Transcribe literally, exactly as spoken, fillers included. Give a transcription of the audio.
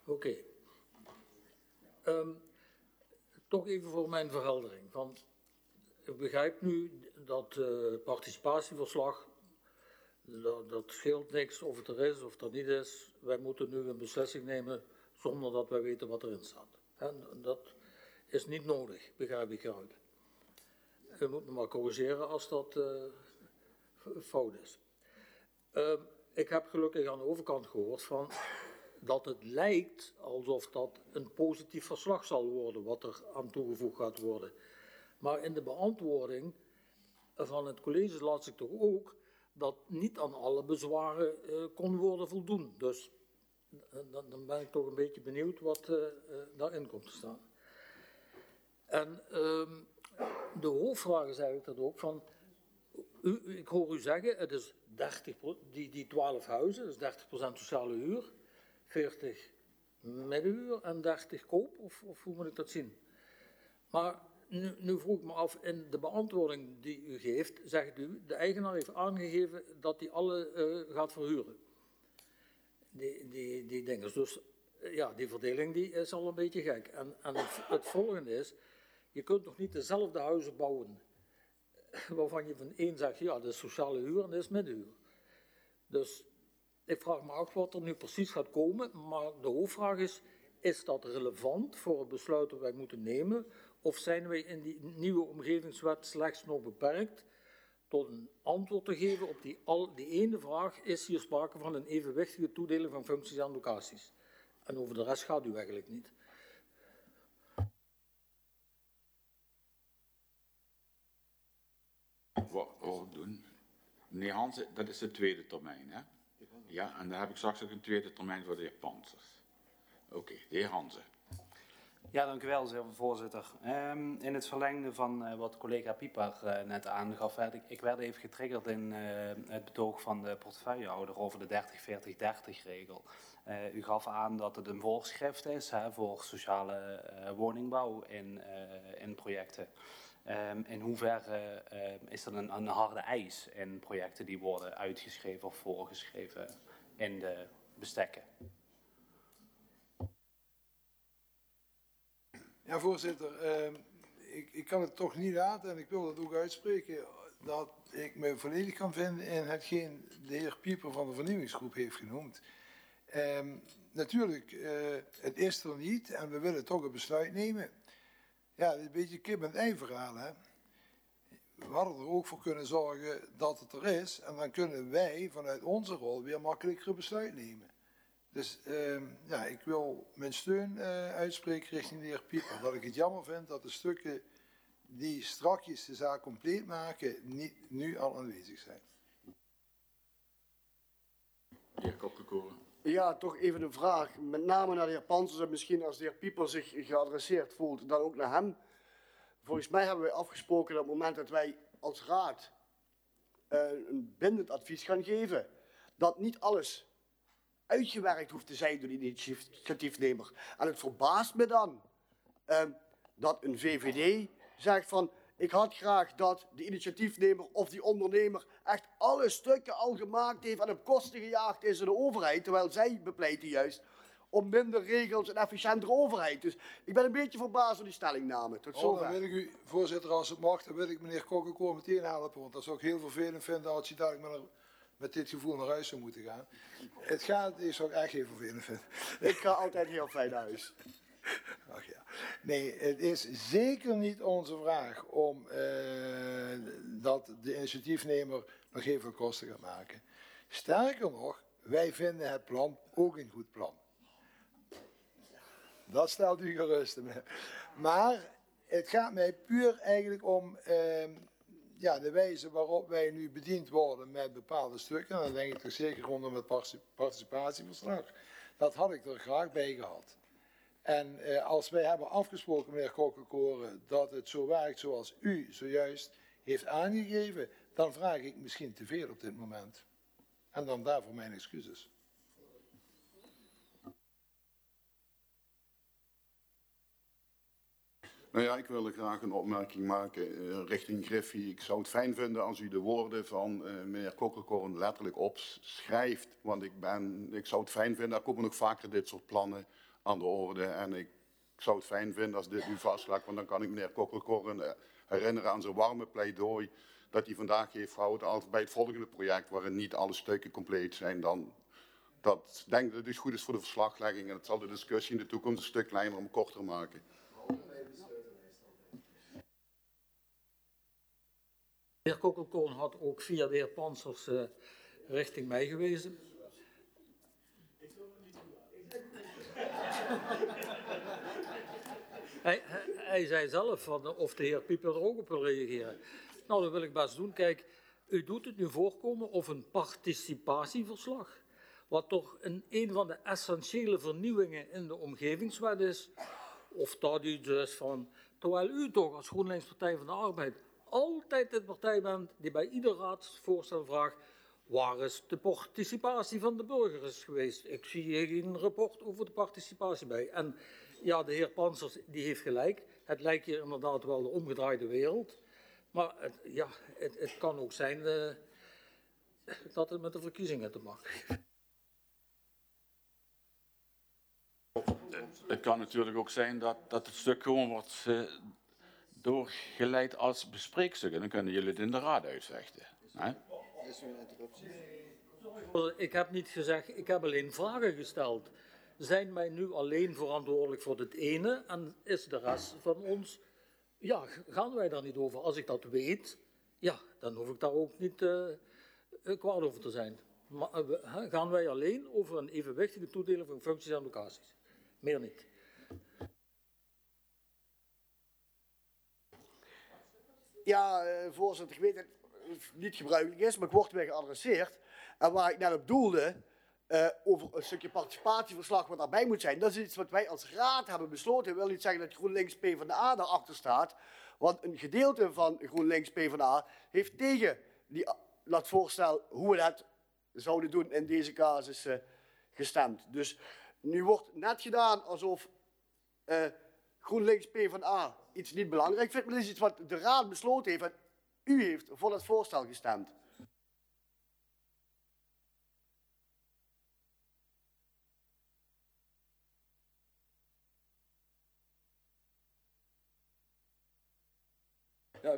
Oké. Okay. Um, toch even voor mijn verheldering. Van, ik begrijp nu dat uh, participatieverslag, dat, dat scheelt niks of het er is of het er niet is. Wij moeten nu een beslissing nemen zonder dat wij weten wat erin staat. En dat is niet nodig, begrijp ik eruit. Je moet me maar corrigeren als dat uh, fout is. Uh, ik heb gelukkig aan de overkant gehoord van dat het lijkt alsof dat een positief verslag zal worden, wat er aan toegevoegd gaat worden. Maar in de beantwoording van het college las ik toch ook dat niet aan alle bezwaren uh, kon worden voldoen. Dus uh, dan ben ik toch een beetje benieuwd wat uh, uh, daarin komt te staan. En uh, de hoofdvraag is eigenlijk dat ook van, u, ik hoor u zeggen, het is dertig, die, die twaalf huizen, dat is dertig procent sociale huur, veertig middenhuur en dertig koop, of, of hoe moet ik dat zien? Maar nu, nu vroeg ik me af, in de beantwoording die u geeft, zegt u, de eigenaar heeft aangegeven dat hij alle uh, gaat verhuren. Die, die, die dingen. Dus ja, die verdeling die is al een beetje gek. En, en het, het volgende is, je kunt toch niet dezelfde huizen bouwen, waarvan je van één zegt, ja, dat is sociale huur en dat is middenhuur. Dus ik vraag me af wat er nu precies gaat komen, maar de hoofdvraag is, is dat relevant voor het besluit dat wij moeten nemen, of zijn wij in die nieuwe omgevingswet slechts nog beperkt tot een antwoord te geven op die, al, die ene vraag, is hier sprake van een evenwichtige toedeling van functies en locaties? En over de rest gaat u eigenlijk niet. Wat, wat doen? Meneer Hansen, dat is de tweede termijn, hè? Ja, en dan heb ik straks ook een tweede termijn voor de heer Pansers. Oké, okay, de heer Hansen. Ja, dank u wel, voorzitter. Um, in het verlengde van uh, wat collega Pieper uh, net aangaf, werd ik, ik werd even getriggerd in uh, het betoog van de portefeuillehouder over de dertig veertig dertig regel. Uh, u gaf aan dat het een voorschrift is hè, voor sociale uh, woningbouw in, uh, in projecten. Um, in hoeverre uh, is dat een, een harde eis in projecten die worden uitgeschreven of voorgeschreven in de bestekken? Ja, voorzitter, uh, ik, ik kan het toch niet laten en ik wil het ook uitspreken dat ik me volledig kan vinden in hetgeen de heer Pieper van de vernieuwingsgroep heeft genoemd. Uh, natuurlijk, uh, het is er niet en we willen toch een besluit nemen. Ja, het is een beetje kip en ei verhaal, hè. We hadden er ook voor kunnen zorgen dat het er is en dan kunnen wij vanuit onze rol weer makkelijker een besluit nemen. Dus uh, ja, ik wil mijn steun uh, uitspreken richting de heer Pieper. Dat ik het jammer vind dat de stukken die strakjes de zaak compleet maken niet nu al aanwezig zijn. De heer Kopkekoren. Ja, toch even een vraag. Met name naar de heer Pansers en misschien als de heer Pieper zich geadresseerd voelt, dan ook naar hem. Volgens mij hebben wij afgesproken dat op het moment dat wij als raad uh, een bindend advies gaan geven, dat niet alles uitgewerkt hoeft te zijn door de initiatiefnemer. En het verbaast me dan uh, dat een V V D zegt van, ik had graag dat de initiatiefnemer of die ondernemer echt alle stukken al gemaakt heeft en op kosten gejaagd is in de overheid, terwijl zij bepleiten juist om minder regels en efficiëntere overheid. Dus ik ben een beetje verbaasd door die stellingname. Tot zover. Oh, dan wil ik u, voorzitter, als het mag, dan wil ik meneer Kokkekoor meteen helpen, want dat zou ik heel vervelend vinden als hij dadelijk met, een, met dit gevoel naar huis zou moeten gaan. Het gaat, ik zou ik echt heel vervelend vinden. Ik ga altijd heel fijn naar huis. Ach ja. Nee, het is zeker niet onze vraag om uh, dat de initiatiefnemer nog heel veel kosten gaat maken. Sterker nog, wij vinden het plan ook een goed plan. Dat stelt u gerust. Maar het gaat mij puur eigenlijk om uh, ja, de wijze waarop wij nu bediend worden met bepaalde stukken. En dan denk ik toch zeker rondom het participatieverslag. Dat had ik er graag bij gehad. En uh, als wij hebben afgesproken, meneer Kokkekoren, dat het zo werkt zoals u zojuist heeft aangegeven, dan vraag ik misschien te veel op dit moment. En dan daarvoor mijn excuses. Nou ja, ik wil graag een opmerking maken uh, richting Griffie. Ik zou het fijn vinden als u de woorden van uh, meneer Kokkekoren letterlijk opschrijft. Want ik, ben, ik zou het fijn vinden, er komen nog vaker dit soort plannen aan de orde. En ik zou het fijn vinden als dit nu vastlegt, want dan kan ik meneer Kokkelkorren herinneren aan zijn warme pleidooi dat hij vandaag heeft gehouden altijd bij het volgende project, waarin niet alle stukken compleet zijn. Dan, dat denk ik dat het dus goed is voor de verslaglegging en het zal de discussie in de toekomst een stuk kleiner om korter maken. De heer Kokkelkorn had ook via de heer Pansers uh, richting mij gewezen. hij, hij, hij zei zelf van of de heer Pieper er ook op wil reageren. Nou, dat wil ik best doen. Kijk, u doet het nu voorkomen of een participatieverslag, wat toch een, een van de essentiële vernieuwingen in de omgevingswet is. Of dat u dus van, terwijl u toch als GroenLinks Partij van de Arbeid altijd de partij bent die bij ieder raadsvoorstel vraagt, waar is de participatie van de burgers geweest? Ik zie hier geen rapport over de participatie bij. En ja, de heer Pansers die heeft gelijk. Het lijkt hier inderdaad wel de omgedraaide wereld. Maar het, ja, het, het kan ook zijn uh, dat het met de verkiezingen te maken heeft. Het kan natuurlijk ook zijn dat, dat het stuk gewoon wordt uh, doorgeleid als bespreekstuk. En dan kunnen jullie het in de raad uitvechten. Hè? Ik heb niet gezegd, ik heb alleen vragen gesteld. Zijn wij nu alleen verantwoordelijk voor het ene en is de rest van ons, ja, gaan wij daar niet over? Als ik dat weet, ja, dan hoef ik daar ook niet uh, kwaad over te zijn. Maar uh, gaan wij alleen over een evenwichtige toedeling van functies en locaties? Meer niet. Ja, uh, voorzitter, ik weet dat het niet gebruikelijk is, maar ik word weer geadresseerd. En waar ik net op doelde, uh, over een stukje participatieverslag wat daarbij moet zijn, dat is iets wat wij als raad hebben besloten. Ik wil niet zeggen dat GroenLinks PvdA daarachter staat, want een gedeelte van GroenLinks PvdA heeft tegen die, dat voorstel hoe we dat zouden doen in deze casus uh, gestemd. Dus nu wordt net gedaan alsof uh, GroenLinks PvdA iets niet belangrijk vindt, maar dat is iets wat de raad besloten heeft en u heeft voor dat voorstel gestemd.